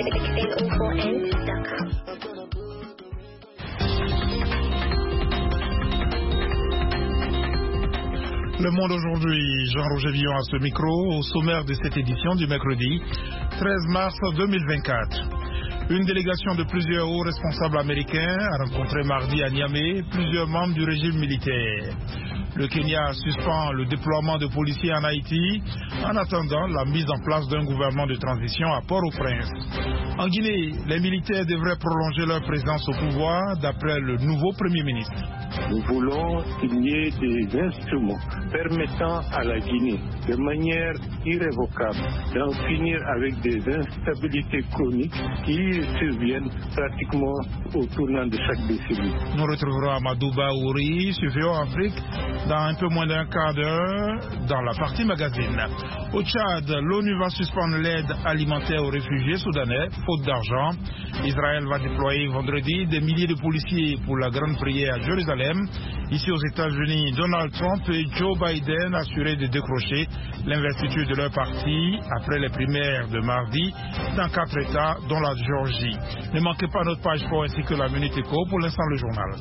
Le Monde aujourd'hui, Jean-Roger Villon à ce micro, au sommaire de cette édition du mercredi 13 mars 2024. Une délégation de plusieurs hauts responsables américains a rencontré mardi à Niamey plusieurs membres du régime militaire. Le Kenya suspend le déploiement de policiers en Haïti en attendant la mise en place d'un gouvernement de transition à Port-au-Prince. En Guinée, les militaires devraient prolonger leur présence au pouvoir d'après le nouveau Premier ministre. Nous voulons qu'il y ait des instruments permettant à la Guinée, de manière irrévocable, d'en finir avec des instabilités chroniques qui surviennent pratiquement au tournant de chaque décennie. Nous retrouverons Amadou Baouri sur VOA Afrique dans un peu moins d'un quart d'heure dans la partie magazine. Au Tchad, l'ONU va suspendre l'aide alimentaire aux réfugiés soudanais, faute d'argent. Israël va déployer vendredi des milliers de policiers pour la grande prière à Jérusalem. Ici aux États-Unis, Donald Trump et Joe Biden assurés de décrocher l'investiture de leur parti après les primaires de mardi dans 4 États, dont la Géorgie. Ne manquez pas notre page sport ainsi que la Minute Éco. Pour l'instant, le journal.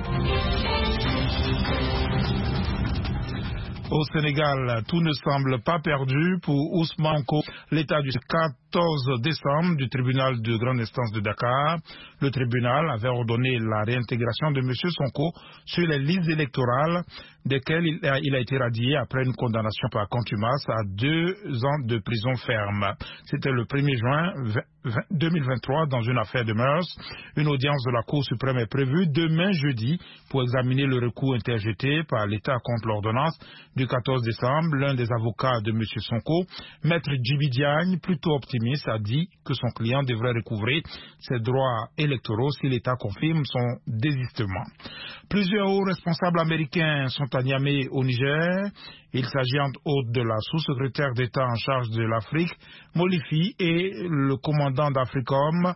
Au Sénégal, tout ne semble pas perdu pour Ousmane Sonko. L'état du 14 décembre du tribunal de grande instance de Dakar, le tribunal avait ordonné la réintégration de M. Sonko sur les listes électorales desquelles il a été radié après une condamnation par contumace à 2 ans de prison ferme. C'était le 1er juin 2023 dans une affaire de mœurs. Une audience de la Cour suprême est prévue demain jeudi pour examiner le recours interjeté par l'État contre l'ordonnance du 14 décembre. L'un des avocats de M. Sonko, Maître Djibi Diagne, plutôt optimiste, a dit que son client devrait recouvrer ses droits électoraux si l'État confirme son désistement. Plusieurs hauts responsables américains sont à Niamey au Niger. Il s'agit entre autres de la sous-secrétaire d'État en charge de l'Afrique, Molifi, et le commandant d'Africom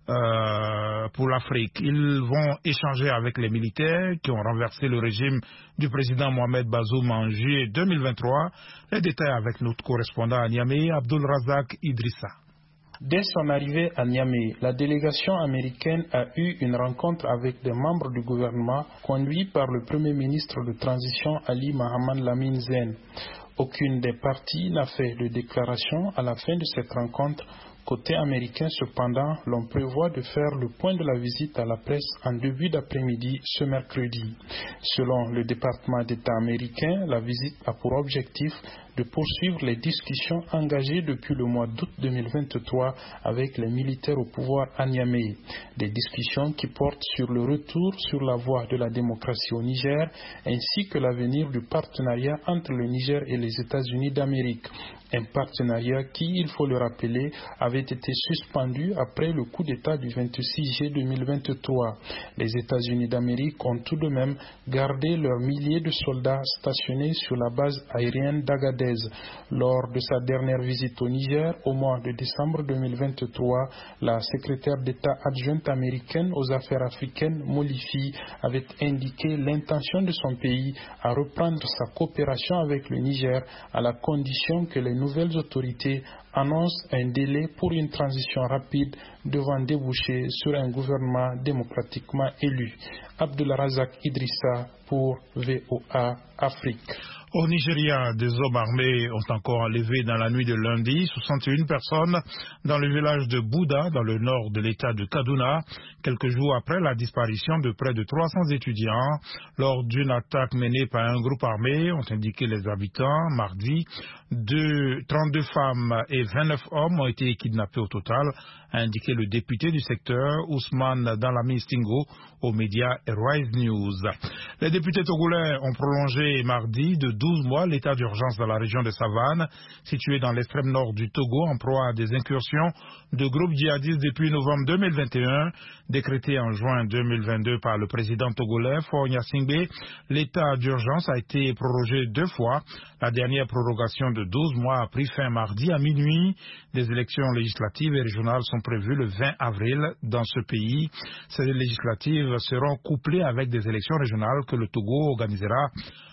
pour l'Afrique. Ils vont échanger avec les militaires qui ont renversé le régime du président Mohamed Bazoum en juillet 2023. Les détails avec notre correspondant à Niamey, Abdul Razak Idrissa. Dès son arrivée à Niamey, la délégation américaine a eu une rencontre avec des membres du gouvernement conduits par le Premier ministre de transition Ali Mohamed Lamine Zen. Aucune des parties n'a fait de déclaration à la fin de cette rencontre. Côté américain, cependant, l'on prévoit de faire le point de la visite à la presse en début d'après-midi ce mercredi. Selon le département d'État américain, la visite a pour objectif de poursuivre les discussions engagées depuis le mois d'août 2023 avec les militaires au pouvoir à Niamey. Des discussions qui portent sur le retour sur la voie de la démocratie au Niger ainsi que l'avenir du partenariat entre le Niger et les États-Unis d'Amérique. Un partenariat qui, il faut le rappeler, avait été suspendu après le coup d'État du 26 juillet 2023. Les États-Unis d'Amérique ont tout de même gardé leurs milliers de soldats stationnés sur la base aérienne d'Agadez. Lors de sa dernière visite au Niger, au mois de décembre 2023, la secrétaire d'État adjointe américaine aux affaires africaines, Molifi, avait indiqué l'intention de son pays à reprendre sa coopération avec le Niger à la condition que les nouvelles autorités annoncent un délai pour une transition rapide devant déboucher sur un gouvernement démocratiquement élu. Abdul Razak Idrissa pour VOA Afrique. Au Nigeria, des hommes armés ont encore enlevé dans la nuit de lundi 61 personnes dans le village de Bouda, dans le nord de l'état de Kaduna, quelques jours après la disparition de près de 300 étudiants lors d'une attaque menée par un groupe armé, ont indiqué les habitants. Mardi, 32 femmes et 29 hommes ont été kidnappés au total, a indiqué le député du secteur, Ousmane Dalami Stingo, aux médias Rise News. Les députés togolais ont prolongé mardi de 12 mois l'état d'urgence dans la région de Savane, située dans l'extrême nord du Togo, en proie à des incursions de groupes djihadistes depuis novembre 2021, décrété en juin 2022 par le président togolais Faure Gnassingbé. L'état d'urgence a été prorogé 2 fois. La dernière prorogation de 12 mois a pris fin mardi à minuit. Des élections législatives et régionales sont prévues le 20 avril dans ce pays. Ces législatives seront couplées avec des élections régionales que le Togo organisera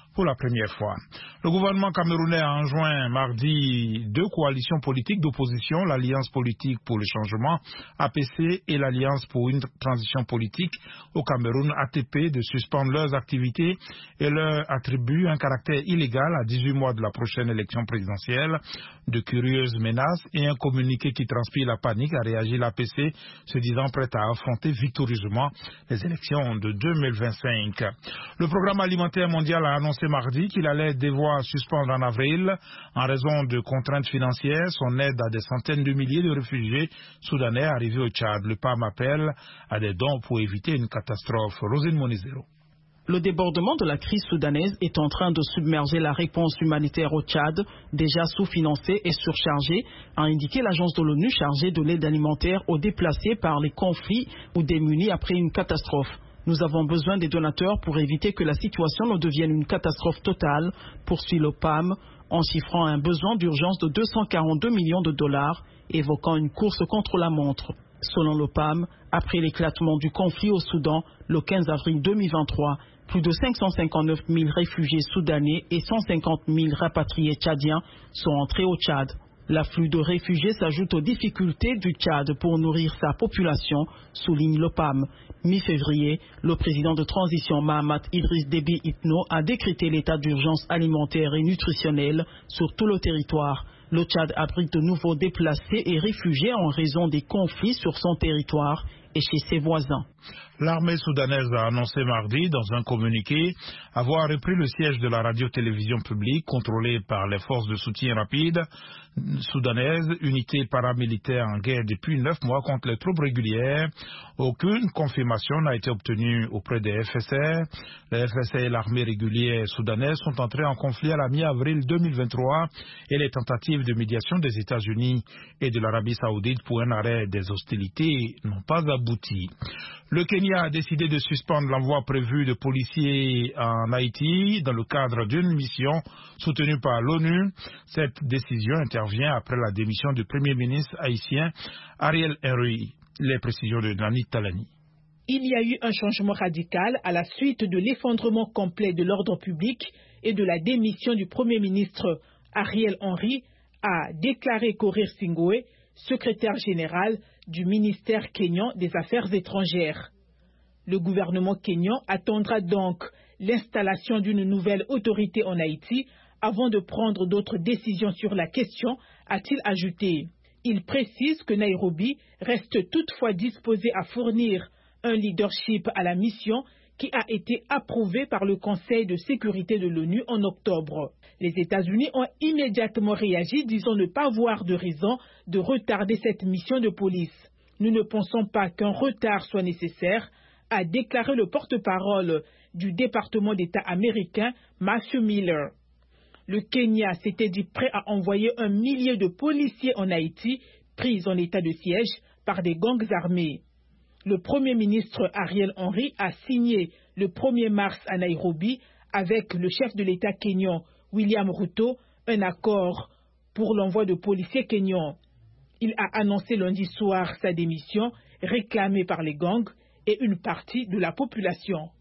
pour la première fois. Le gouvernement camerounais a enjoint mardi 2 coalitions politiques d'opposition, l'Alliance politique pour le changement, APC, et l'Alliance pour une transition politique au Cameroun, ATP, de suspendre leurs activités et leur attribuent un caractère illégal à 18 mois de la prochaine élection présidentielle. De curieuses menaces et un communiqué qui transpire la panique a réagi l'APC, se disant prête à affronter victorieusement les élections de 2025. Le programme alimentaire mondial a annoncé mardi qu'il allait devoir suspendre en avril, en raison de contraintes financières, son aide à des centaines de milliers de réfugiés soudanais arrivés au Tchad. Le PAM appelle à des dons pour éviter une catastrophe. Rosine Monizero. Le débordement de la crise soudanaise est en train de submerger la réponse humanitaire au Tchad, déjà sous-financée et surchargée, a indiqué l'agence de l'ONU chargée de l'aide alimentaire aux déplacés par les conflits ou démunis après une catastrophe. Nous avons besoin des donateurs pour éviter que la situation ne devienne une catastrophe totale, poursuit le PAM, en chiffrant un besoin d'urgence de 242 millions de dollars, évoquant une course contre la montre. Selon le PAM, après l'éclatement du conflit au Soudan, le 15 avril 2023, plus de 559 000 réfugiés soudanais et 150 000 rapatriés tchadiens sont entrés au Tchad. L'afflux de réfugiés s'ajoute aux difficultés du Tchad pour nourrir sa population, souligne le PAM. Mi-février, le président de transition Mahamat Idriss Déby Itno a décrété l'état d'urgence alimentaire et nutritionnelle sur tout le territoire. Le Tchad abrite de nouveaux déplacés et réfugiés en raison des conflits sur son territoire et chez ses voisins. L'armée soudanaise a annoncé mardi, dans un communiqué, avoir repris le siège de la radio-télévision publique contrôlée par les forces de soutien rapide soudanaises, unité paramilitaire en guerre depuis 9 mois contre les troupes régulières. Aucune confirmation n'a été obtenue auprès des FSR. Les FSR et l'armée régulière soudanaise sont entrés en conflit à la mi-avril 2023 et les tentatives de médiation des États-Unis et de l'Arabie saoudite pour un arrêt des hostilités n'ont pas abouti. Le Kenya a décidé de suspendre l'envoi prévu de policiers en Haïti dans le cadre d'une mission soutenue par l'ONU. Cette décision intervient après la démission du Premier ministre haïtien Ariel Henry. Les précisions de Nani Talani. Il y a eu un changement radical à la suite de l'effondrement complet de l'ordre public et de la démission du Premier ministre Ariel Henry, a déclaré Korir Singwe, secrétaire général du ministère kényan des Affaires étrangères. Le gouvernement kényan attendra donc l'installation d'une nouvelle autorité en Haïti avant de prendre d'autres décisions sur la question, a-t-il ajouté. Il précise que Nairobi reste toutefois disposé à fournir un leadership à la mission qui a été approuvé par le Conseil de sécurité de l'ONU en octobre. Les États-Unis ont immédiatement réagi, disant ne pas voir de raison de retarder cette mission de police. Nous ne pensons pas qu'un retard soit nécessaire, a déclaré le porte-parole du département d'État américain, Matthew Miller. Le Kenya s'était dit prêt à envoyer 1 millier de policiers en Haïti, pris en état de siège par des gangs armés. Le Premier ministre Ariel Henry a signé le 1er mars à Nairobi avec le chef de l'État kényan William Ruto un accord pour l'envoi de policiers kenyans. Il a annoncé lundi soir sa démission réclamée par les gangs et une partie de la population.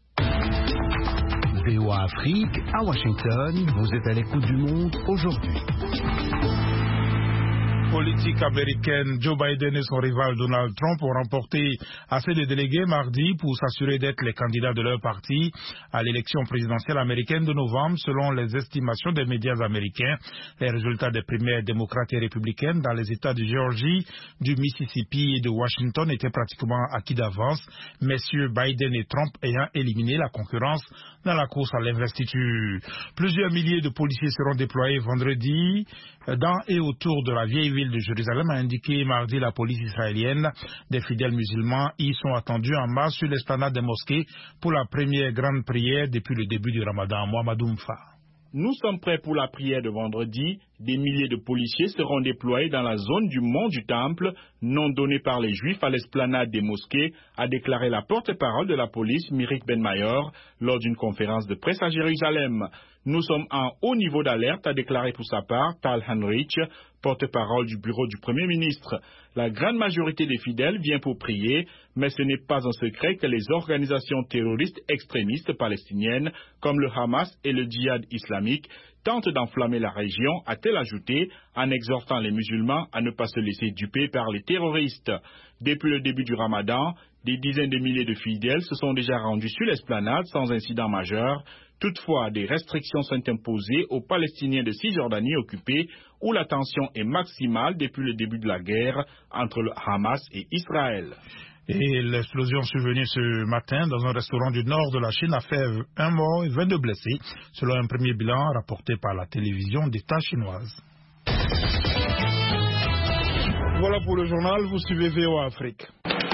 VOA Afrique, à Washington, vous êtes à l'écoute du monde aujourd'hui. Politique américaine, Joe Biden et son rival Donald Trump ont remporté assez de délégués mardi pour s'assurer d'être les candidats de leur parti à l'élection présidentielle américaine de novembre, selon les estimations des médias américains. Les résultats des primaires démocrates et républicaines dans les États de Géorgie, du Mississippi et de Washington étaient pratiquement acquis d'avance, messieurs Biden et Trump ayant éliminé la concurrence dans la course à l'investiture. Plusieurs milliers de policiers seront déployés vendredi dans et autour de la vieille ville de Jérusalem, a indiqué mardi la police israélienne. Des fidèles musulmans y sont attendus en masse sur l'esplanade des mosquées pour la première grande prière depuis le début du Ramadan. Mohamed Oumfa. Nous sommes prêts pour la prière de vendredi, Des milliers de policiers seront déployés dans la zone du mont du Temple, non donnée par les Juifs à l'esplanade des mosquées, a déclaré la porte-parole de la police, Mirik Benmayor, lors d'une conférence de presse à Jérusalem. Nous sommes en haut niveau d'alerte, a déclaré pour sa part Tal Heinrich, porte-parole du bureau du Premier ministre. La grande majorité des fidèles vient pour prier, mais ce n'est pas un secret que les organisations terroristes extrémistes palestiniennes, comme le Hamas et le Djihad islamique, tentent d'enflammer la région, a-t-elle ajouté, en exhortant les musulmans à ne pas se laisser duper par les terroristes. Depuis le début du Ramadan, des dizaines de milliers de fidèles se sont déjà rendus sur l'esplanade sans incident majeur. Toutefois, des restrictions sont imposées aux Palestiniens de Cisjordanie occupés, où la tension est maximale depuis le début de la guerre entre le Hamas et Israël. Et l'explosion survenue ce matin dans un restaurant du nord de la Chine a fait 1 mort et 22 blessés, selon un premier bilan rapporté par la télévision d'État chinoise. Voilà pour le journal, vous suivez VOA Afrique.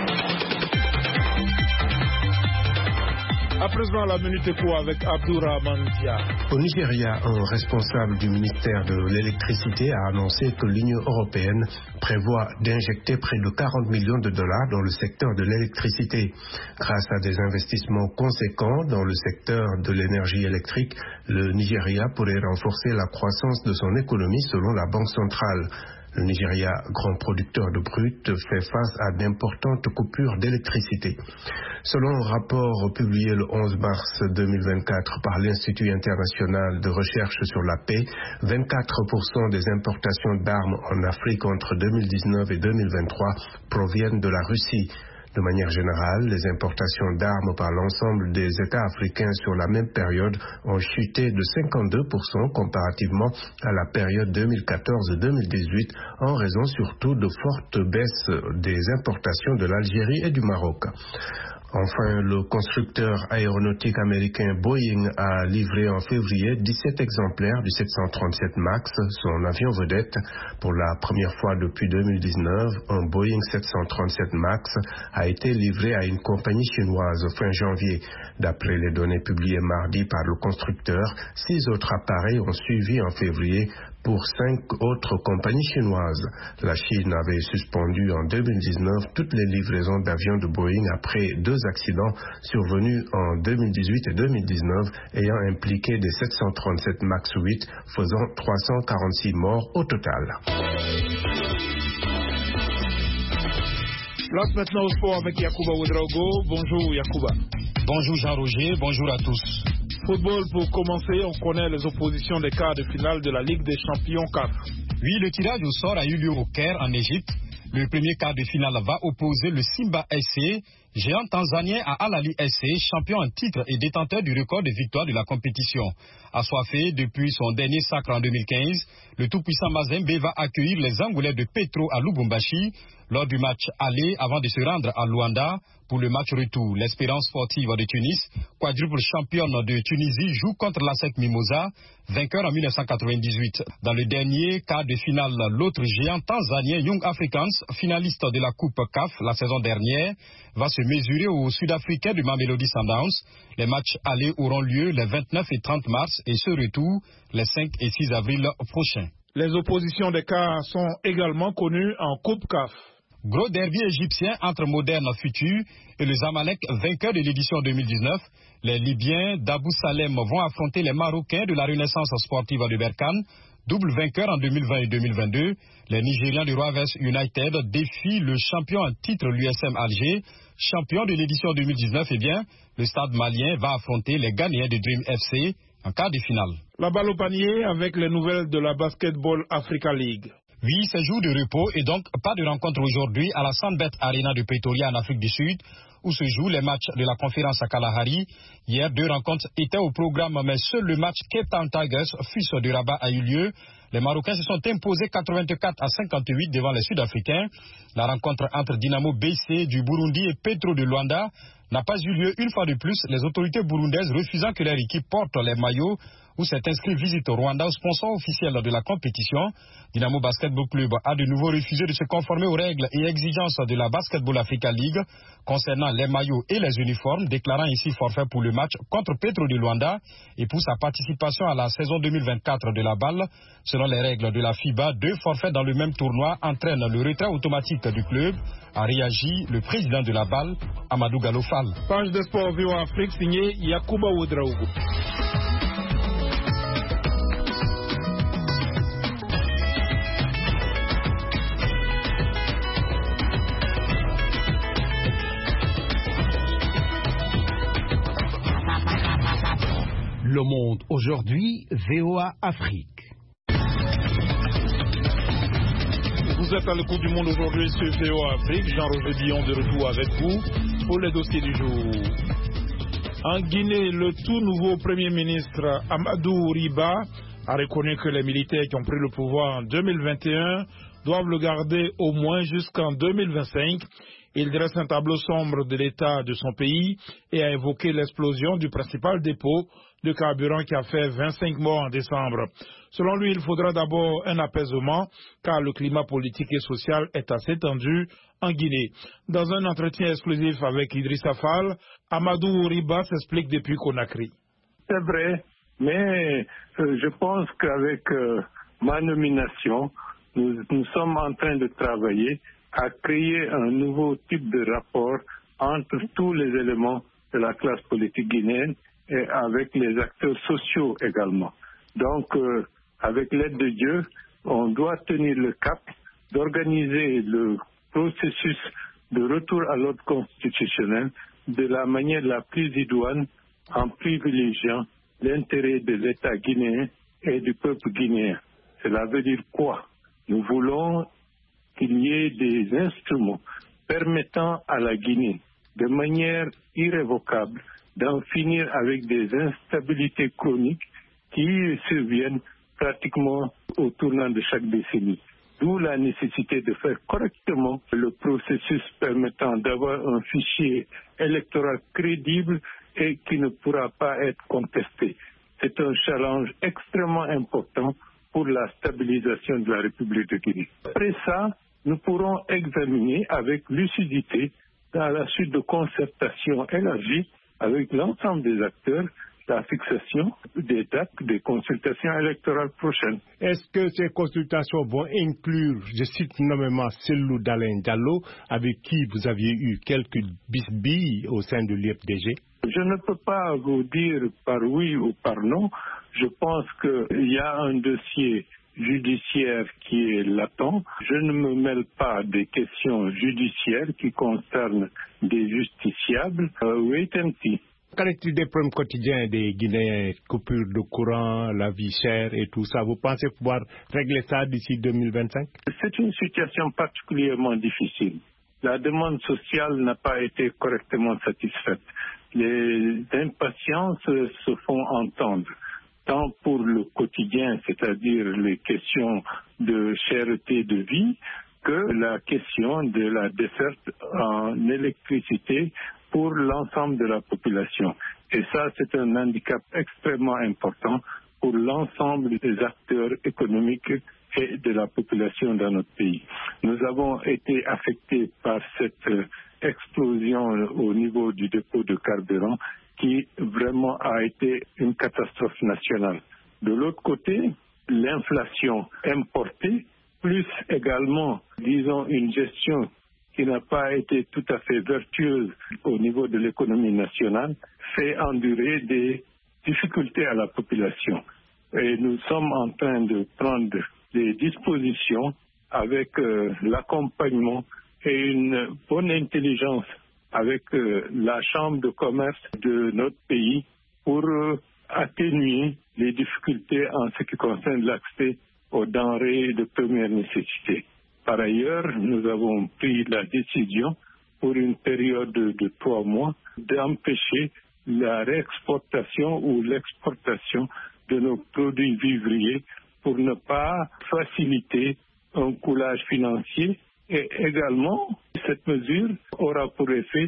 À présent, la Minute Éco avec Abdourahmane Dia. Au Nigeria, un responsable du ministère de l'Électricité a annoncé que l'Union européenne prévoit d'injecter près de 40 millions de dollars dans le secteur de l'électricité. Grâce à des investissements conséquents dans le secteur de l'énergie électrique, le Nigeria pourrait renforcer la croissance de son économie selon la Banque centrale. Le Nigeria, grand producteur de brut, fait face à d'importantes coupures d'électricité. Selon un rapport publié le 11 mars 2024 par l'Institut international de recherche sur la paix, 24% des importations d'armes en Afrique entre 2019 et 2023 proviennent de la Russie. De manière générale, les importations d'armes par l'ensemble des États africains sur la même période ont chuté de 52% comparativement à la période 2014-2018 en raison surtout de fortes baisses des importations de l'Algérie et du Maroc. Enfin, le constructeur aéronautique américain Boeing a livré en février 17 exemplaires du 737 MAX, son avion vedette. Pour la première fois depuis 2019, un Boeing 737 MAX a été livré à une compagnie chinoise fin janvier. D'après les données publiées mardi par le constructeur, 6 autres appareils ont suivi en février pour 5 autres compagnies chinoises. La Chine avait suspendu en 2019 toutes les livraisons d'avions de Boeing après 2 accidents survenus en 2018 et 2019 ayant impliqué des 737 MAX 8, faisant 346 morts au total. Place maintenant au sport avec Yacouba Ouedraogo. Bonjour Yacouba. Bonjour Jean-Roger, bonjour à tous. Football pour commencer, on connaît les oppositions des quarts de finale de la Ligue des Champions CAF. Oui, le tirage au sort a eu lieu au Caire en Égypte. Le premier quart de finale va opposer le Simba SC, géant tanzanien, à Al Ahly SC, champion en titre et détenteur du record de victoire de la compétition. Assoiffé depuis son dernier sacre en 2015, le tout-puissant Mazembe va accueillir les Angolais de Petro à Lubumbashi lors du match aller avant de se rendre à Luanda pour le match retour. L'Espérance sportive de Tunis, quadruple championne de Tunisie, joue contre l'ASEC Mimosa, vainqueur en 1998. Dans le dernier quart de finale, l'autre géant tanzanien Young Africans, finaliste de la Coupe CAF la saison dernière, va se mesurer aux Sud-Africains du Mamelodi Sundowns. Les matchs allés auront lieu les 29 et 30 mars et ce retour les 5 et 6 avril prochains. Les oppositions des quarts sont également connues en Coupe CAF. Gros derby égyptien entre Moderne Futur et le Zamalek, vainqueur de l'édition 2019. Les Libyens d'Abou Salem vont affronter les Marocains de la Renaissance sportive de Berkane, double vainqueur en 2020 et 2022. Les Nigérians du Rovers United défient le champion en titre, l'USM Alger, champion de l'édition 2019. Eh bien, le Stade malien va affronter les Ghanéens de Dream FC en quart de finale. La balle au panier avec les nouvelles de la Basketball Africa League. Oui, c'est jour de repos et donc pas de rencontre aujourd'hui à la Sandbet Arena de Pretoria en Afrique du Sud où se jouent les matchs de la conférence à Kalahari. Hier, 2 rencontres étaient au programme, mais seul le match Cape Town Tigers, fils de Rabat, a eu lieu. Les Marocains se sont imposés 84 à 58 devant les Sud-Africains. La rencontre entre Dynamo BC du Burundi et Petro de Luanda n'a pas eu lieu une fois de plus, les autorités burundaises refusant que leur équipe porte les maillots où s'est inscrit Visite Rwanda, au sponsor officiel de la compétition. Dynamo Basketball Club a de nouveau refusé de se conformer aux règles et exigences de la Basketball Africa League concernant les maillots et les uniformes, déclarant ici forfait pour le match contre Petro de Luanda et pour sa participation à la saison 2024 de la balle. Selon les règles de la FIBA, 2 forfaits dans le même tournoi entraînent le retrait automatique du club, a réagi le président de la balle, Amadou Galofal. Page de sport VOA Afrique signée Yakuba Ouedraogo. Le Monde aujourd'hui, VOA Afrique. Vous êtes à l'écoute du Monde aujourd'hui sur VOA Afrique. Jean-Roger Billon de retour avec vous pour les dossiers du jour. En Guinée, le tout nouveau Premier ministre Amadou Riba a reconnu que les militaires qui ont pris le pouvoir en 2021 doivent le garder au moins jusqu'en 2025. Il dresse un tableau sombre de l'état de son pays et a évoqué l'explosion du principal dépôt de carburant qui a fait 25 morts en décembre. Selon lui, il faudra d'abord un apaisement car le climat politique et social est assez tendu en Guinée. Dans un entretien exclusif avec Idrissa Fall, Amadou Riba s'explique depuis Conakry. C'est vrai, mais je pense qu'avec ma nomination, nous sommes en train de travailler à créer un nouveau type de rapport entre tous les éléments de la classe politique guinéenne et avec les acteurs sociaux également. Donc, avec l'aide de Dieu, on doit tenir le cap d'organiser le processus de retour à l'ordre constitutionnel de la manière la plus idoine en privilégiant l'intérêt de l'État guinéen et du peuple guinéen. Cela veut dire quoi? Nous voulons qu'il y ait des instruments permettant à la Guinée, de manière irrévocable, d'en finir avec des instabilités chroniques qui surviennent pratiquement au tournant de chaque décennie. D'où la nécessité de faire correctement le processus permettant d'avoir un fichier électoral crédible et qui ne pourra pas être contesté. C'est un challenge extrêmement important pour la stabilisation de la République de Guinée. Après ça, nous pourrons examiner avec lucidité, dans la suite de concertation élargie avec l'ensemble des acteurs, la fixation des dates des consultations électorales prochaines. Est-ce que ces consultations vont inclure, je cite nommément Cellou Dalein Diallo, avec qui vous aviez eu quelques bisbilles au sein de l'IFDG? Je ne peux pas vous dire par oui ou par non. Je pense qu'il y a un dossier judiciaire qui est latent. Je ne me mêle pas des questions judiciaires qui concernent des justiciables. Wait and see. Qu'en est-il des problèmes quotidiens des Guinéens, coupure de courant, la vie chère et tout ça? Vous pensez pouvoir régler ça d'ici 2025? C'est une situation particulièrement difficile. La demande sociale n'a pas été correctement satisfaite. Les impatiences se font entendre, tant pour le quotidien, c'est-à-dire les questions de cherté de vie, que la question de la desserte en électricité pour l'ensemble de la population. Et ça, c'est un handicap extrêmement important pour l'ensemble des acteurs économiques et de la population dans notre pays. Nous avons été affectés par cette explosion au niveau du dépôt de carburant qui vraiment a été une catastrophe nationale. De l'autre côté, l'inflation importée, plus également, disons, une gestion qui n'a pas été tout à fait vertueuse au niveau de l'économie nationale, fait endurer des difficultés à la population. Et nous sommes en train de prendre des dispositions avec l'accompagnement et une bonne intelligence avec la Chambre de commerce de notre pays pour atténuer les difficultés en ce qui concerne l'accès aux denrées de première nécessité. Par ailleurs, nous avons pris la décision pour une période de 3 mois d'empêcher la réexportation ou l'exportation de nos produits vivriers pour ne pas faciliter un coulage financier. Et également, cette mesure aura pour effet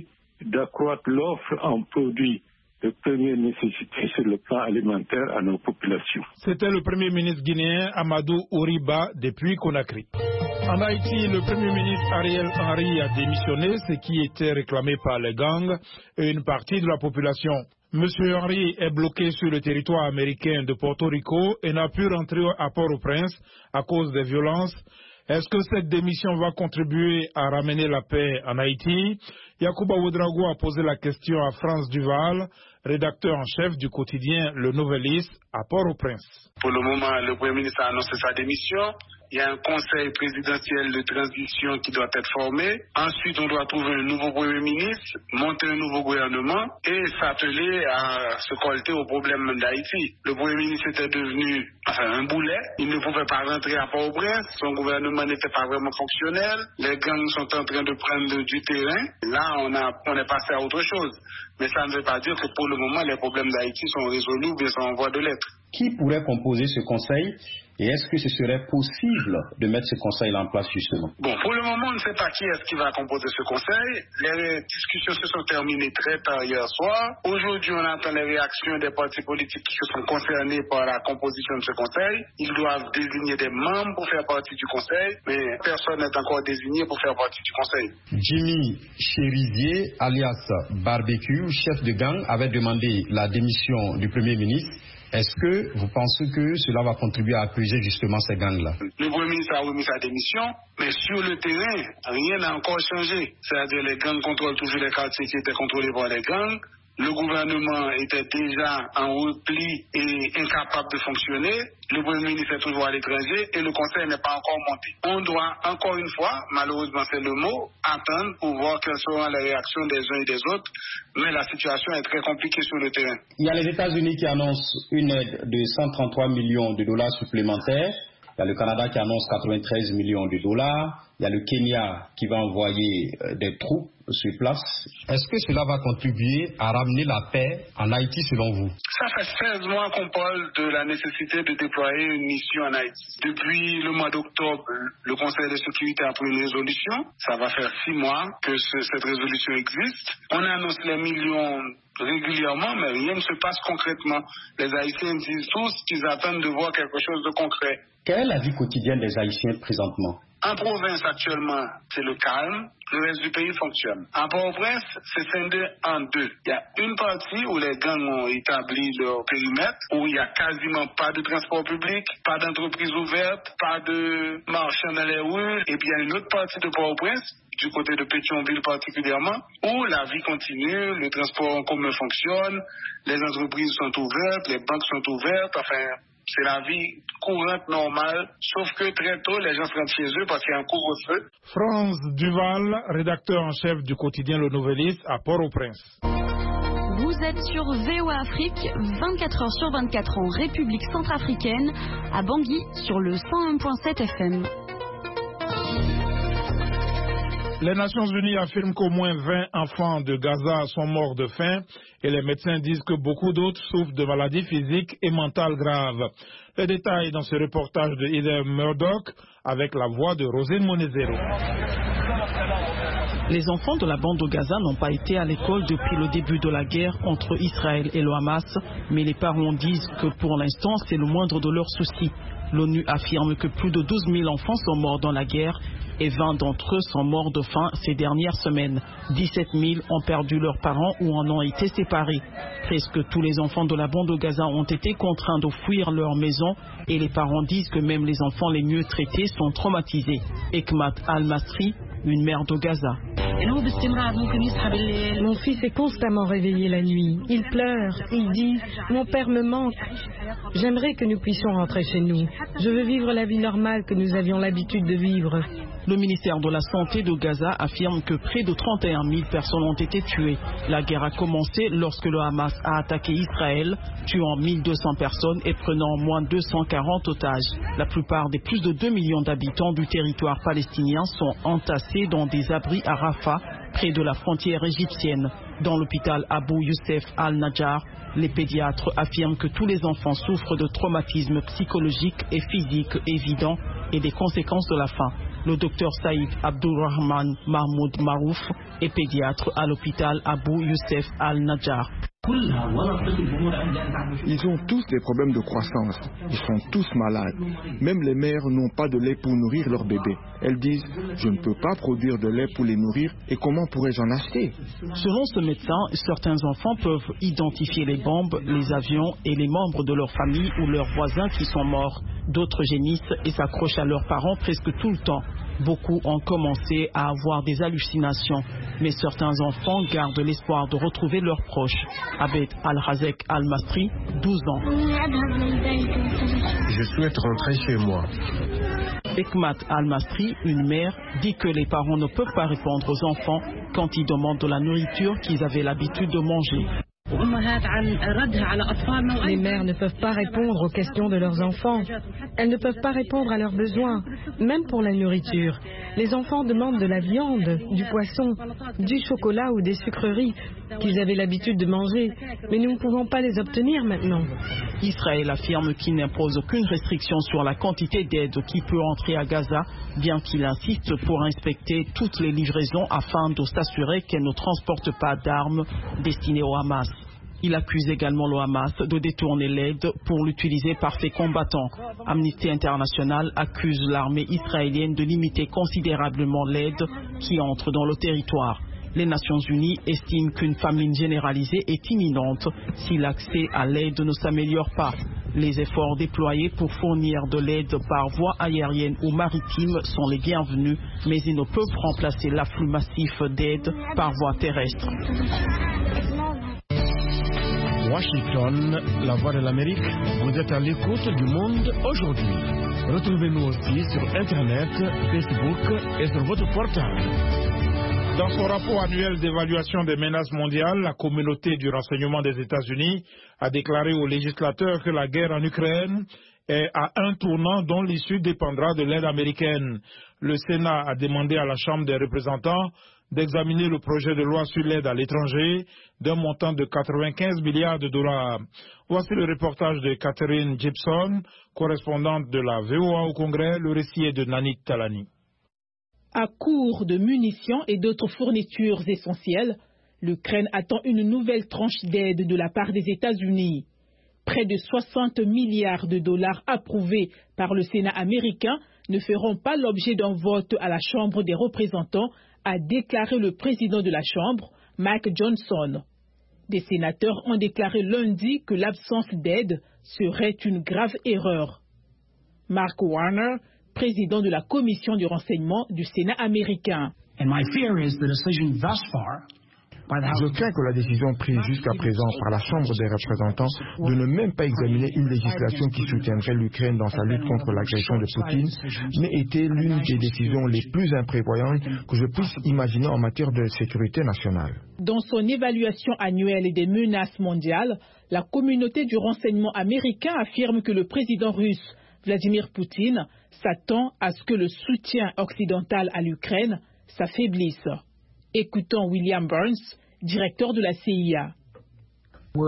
d'accroître l'offre en produits de première nécessité sur le plan alimentaire à nos populations. C'était le Premier ministre guinéen Amadou Ouriba depuis Conakry. En Haïti, le Premier ministre Ariel Henry a démissionné, ce qui était réclamé par les gangs et une partie de la population. Monsieur Henry est bloqué sur le territoire américain de Porto Rico et n'a pu rentrer à Port-au-Prince à cause des violences. Est-ce que cette démission va contribuer à ramener la paix en Haïti? Yacouba Ouedraogo a posé la question à France Duval, rédacteur en chef du quotidien Le Nouvelliste à Port-au-Prince. Pour le moment, le Premier ministre a annoncé sa démission. Il y a un conseil présidentiel de transition qui doit être formé. Ensuite, on doit trouver un nouveau Premier ministre, monter un nouveau gouvernement et s'atteler à se colter aux problèmes d'Haïti. Le Premier ministre était devenu un boulet. Il ne pouvait pas rentrer à Port-au-Prince. Son gouvernement n'était pas vraiment fonctionnel. Les gangs sont en train de prendre du terrain. Là, on est passé à autre chose. Mais ça ne veut pas dire que pour le moment, les problèmes d'Haïti sont résolus ou bien sont en voie de l'être. Qui pourrait composer ce conseil? Et est-ce que ce serait possible de mettre ce conseil en place justement? Bon, pour le moment, on ne sait pas qui est-ce qui va composer ce conseil. Les discussions se sont terminées très tard hier soir. Aujourd'hui, on attend les réactions des partis politiques qui sont concernés par la composition de ce conseil. Ils doivent désigner des membres pour faire partie du conseil, mais personne n'est encore désigné pour faire partie du conseil. Jimmy Cherizier, alias Barbecue, chef de gang, avait demandé la démission du Premier ministre. Est-ce que vous pensez que cela va contribuer à apaiser justement ces gangs-là? Le Premier ministre a remis sa démission, mais sur le terrain, rien n'a encore changé. C'est-à-dire les gangs contrôlent toujours les quartiers qui étaient contrôlés par les gangs. Le gouvernement était déjà en repli et incapable de fonctionner. Le Premier ministre est toujours à l'étranger et le Conseil n'est pas encore monté. On doit, encore une fois, malheureusement c'est le mot, attendre pour voir quelles seront les réactions des uns et des autres. Mais la situation est très compliquée sur le terrain. Il y a les États-Unis qui annoncent une aide de 133 millions de dollars supplémentaires. Il y a le Canada qui annonce 93 millions de dollars. Il y a le Kenya qui va envoyer des troupes sur place. Est-ce que cela va contribuer à ramener la paix en Haïti selon vous? Ça fait 16 mois qu'on parle de la nécessité de déployer une mission en Haïti. Depuis le mois d'octobre, le Conseil de sécurité a pris une résolution. Ça va faire 6 mois que cette résolution existe. On annonce les millions régulièrement, mais rien ne se passe concrètement. Les Haïtiens disent tous qu'ils attendent de voir quelque chose de concret. Quelle est la vie quotidienne des Haïtiens présentement? En province, actuellement, c'est le calme. Le reste du pays fonctionne. En Port-au-Prince, c'est scindé en deux. Il y a une partie où les gangs ont établi leur périmètre, où il n'y a quasiment pas de transport public, pas d'entreprise ouverte, pas de marchands dans les rues. Et puis il y a une autre partie de Port-au-Prince, du côté de Pétionville particulièrement, où la vie continue, le transport en commun fonctionne, les entreprises sont ouvertes, les banques sont ouvertes, enfin... C'est la vie courante, normale, sauf que très tôt, les gens se rendent chez eux parce qu'il y a un couvre-feu. France Duval, rédacteur en chef du quotidien Le Nouvelliste à Port-au-Prince. Vous êtes sur VOA Afrique, 24 heures sur 24 en République centrafricaine, à Bangui, sur le 101.7 FM. Les Nations Unies affirment qu'au moins 20 enfants de Gaza sont morts de faim et les médecins disent que beaucoup d'autres souffrent de maladies physiques et mentales graves. Les détails dans ce reportage de Heather Murdoch avec la voix de Rosine Monezero. Les enfants de la bande de Gaza n'ont pas été à l'école depuis le début de la guerre entre Israël et le Hamas, mais les parents disent que pour l'instant c'est le moindre de leurs soucis. L'ONU affirme que plus de 12 000 enfants sont morts dans la guerre et 20 d'entre eux sont morts de faim ces dernières semaines. 17 000 ont perdu leurs parents ou en ont été séparés. Presque tous les enfants de la bande de Gaza ont été contraints de fuir leur maison et les parents disent que même les enfants les mieux traités sont traumatisés. Ekmat Al-Masri, une mère de Gaza. Mon fils est constamment réveillé la nuit. Il pleure, il dit « Mon père me manque ». J'aimerais que nous puissions rentrer chez nous. Je veux vivre la vie normale que nous avions l'habitude de vivre. Le ministère de la Santé de Gaza affirme que près de 31 000 personnes ont été tuées. La guerre a commencé lorsque le Hamas a attaqué Israël, tuant 1200 personnes et prenant au moins 240 otages. La plupart des plus de 2 millions d'habitants du territoire palestinien sont entassés dans des abris à Rafah, près de la frontière égyptienne. Dans l'hôpital Abu Youssef Al-Najjar, les pédiatres affirment que tous les enfants souffrent de traumatismes psychologiques et physiques évidents et des conséquences de la faim. Le docteur Saïd Abdulrahman Mahmoud Marouf est pédiatre à l'hôpital Abou Youssef Al-Najjar. Ils ont tous des problèmes de croissance. Ils sont tous malades. Même les mères n'ont pas de lait pour nourrir leurs bébés. Elles disent « Je ne peux pas produire de lait pour les nourrir et comment pourrais-je en acheter ?» Selon ce médecin, certains enfants peuvent identifier les bombes, les avions et les membres de leur famille ou leurs voisins qui sont morts. D'autres gémissent et s'accrochent à leurs parents presque tout le temps. Beaucoup ont commencé à avoir des hallucinations, mais certains enfants gardent l'espoir de retrouver leurs proches. Abed Al-Razek Al-Masri, 12 ans. Je souhaite rentrer chez moi. Ekmat Al-Masri, une mère, dit que les parents ne peuvent pas répondre aux enfants quand ils demandent de la nourriture qu'ils avaient l'habitude de manger. Les mères ne peuvent pas répondre aux questions de leurs enfants. Elles ne peuvent pas répondre à leurs besoins, même pour la nourriture. Les enfants demandent de la viande, du poisson, du chocolat ou des sucreries qu'ils avaient l'habitude de manger, mais nous ne pouvons pas les obtenir maintenant. Israël affirme qu'il n'impose aucune restriction sur la quantité d'aide qui peut entrer à Gaza, bien qu'il insiste pour inspecter toutes les livraisons afin de s'assurer qu'elles ne transportent pas d'armes destinées au Hamas. Il accuse également le Hamas de détourner l'aide pour l'utiliser par ses combattants. Amnesty International accuse l'armée israélienne de limiter considérablement l'aide qui entre dans le territoire. Les Nations Unies estiment qu'une famine généralisée est imminente si l'accès à l'aide ne s'améliore pas. Les efforts déployés pour fournir de l'aide par voie aérienne ou maritime sont les bienvenus, mais ils ne peuvent remplacer l'afflux massif d'aide par voie terrestre. Washington, la voix de l'Amérique, vous êtes à l'écoute du monde aujourd'hui. Retrouvez-nous aussi sur Internet, Facebook et sur votre portable. Dans son rapport annuel d'évaluation des menaces mondiales, la communauté du renseignement des États-Unis a déclaré aux législateurs que la guerre en Ukraine est à un tournant dont l'issue dépendra de l'aide américaine. Le Sénat a demandé à la Chambre des représentants d'examiner le projet de loi sur l'aide à l'étranger d'un montant de 95 milliards de dollars. Voici le reportage de Catherine Gibson, correspondante de la VOA au Congrès. Le récit est de Nanit Talani. À court de munitions et d'autres fournitures essentielles, l'Ukraine attend une nouvelle tranche d'aide de la part des États-Unis. Près de 60 milliards de dollars approuvés par le Sénat américain ne feront pas l'objet d'un vote à la Chambre des représentants, a déclaré le président de la Chambre, Mike Johnson. Des sénateurs ont déclaré lundi que l'absence d'aide serait une grave erreur. Mark Warner, président de la commission du renseignement du Sénat américain. Je crains que la décision prise jusqu'à présent par la Chambre des représentants de ne même pas examiner une législation qui soutiendrait l'Ukraine dans sa lutte contre l'agression de Poutine n'ait été l'une des décisions les plus imprévoyantes que je puisse imaginer en matière de sécurité nationale. Dans son évaluation annuelle des menaces mondiales, la communauté du renseignement américain affirme que le président russe Vladimir Poutine s'attend à ce que le soutien occidental à l'Ukraine s'affaiblisse. Écoutons William Burns, directeur de la CIA. Nous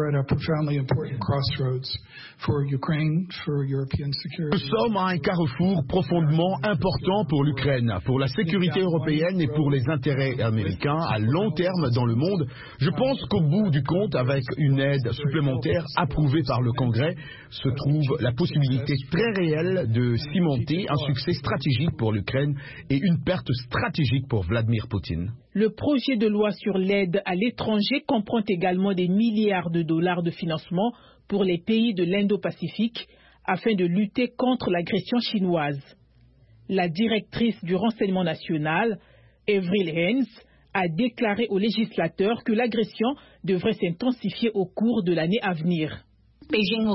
sommes à un carrefour profondément important pour l'Ukraine, pour la sécurité européenne et pour les intérêts américains à long terme dans le monde. Je pense qu'au bout du compte, avec une aide supplémentaire approuvée par le Congrès, se trouve la possibilité très réelle de cimenter un succès stratégique pour l'Ukraine et une perte stratégique pour Vladimir Poutine. Le projet de loi sur l'aide à l'étranger comprend également des milliards de dollars de financement pour les pays de l'Indo-Pacifique afin de lutter contre l'agression chinoise. La directrice du renseignement national, Avril Haines, a déclaré aux législateurs que l'agression devrait s'intensifier au cours de l'année à venir. Pékin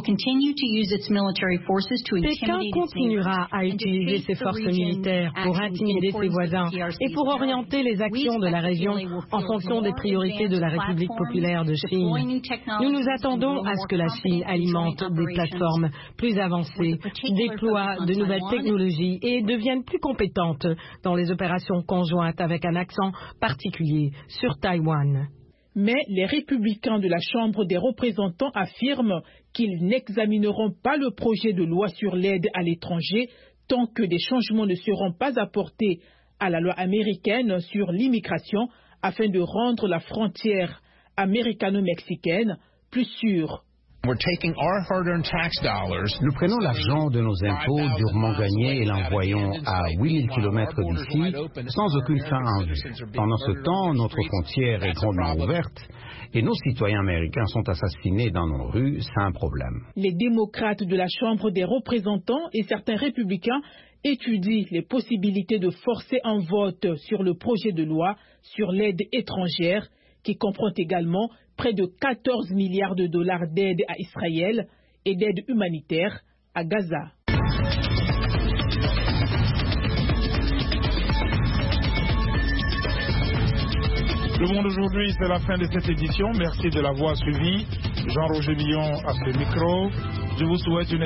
continuera à utiliser ses forces militaires pour intimider ses voisins et pour orienter les actions de la région en fonction des priorités de la République populaire de Chine. Nous nous attendons à ce que la Chine alimente des plateformes plus avancées, déploie de nouvelles technologies et devienne plus compétente dans les opérations conjointes avec un accent particulier sur Taïwan. Mais les républicains de la Chambre des représentants affirment qu'ils n'examineront pas le projet de loi sur l'aide à l'étranger tant que des changements ne seront pas apportés à la loi américaine sur l'immigration afin de rendre la frontière américano-mexicaine plus sûre. Nous prenons l'argent de nos impôts durement gagnés et l'envoyons à 8000 km d'ici sans aucune fin en vue. Pendant ce temps, notre frontière est grandement ouverte et nos citoyens américains sont assassinés dans nos rues sans problème. Les démocrates de la Chambre des représentants et certains républicains étudient les possibilités de forcer un vote sur le projet de loi sur l'aide étrangère qui comprend également près de 14 milliards de dollars d'aide à Israël et d'aide humanitaire à Gaza. Le Monde aujourd'hui, c'est la fin de cette édition. Merci de l'avoir suivi. Jean-Roger Billon à ce micro. Je vous souhaite une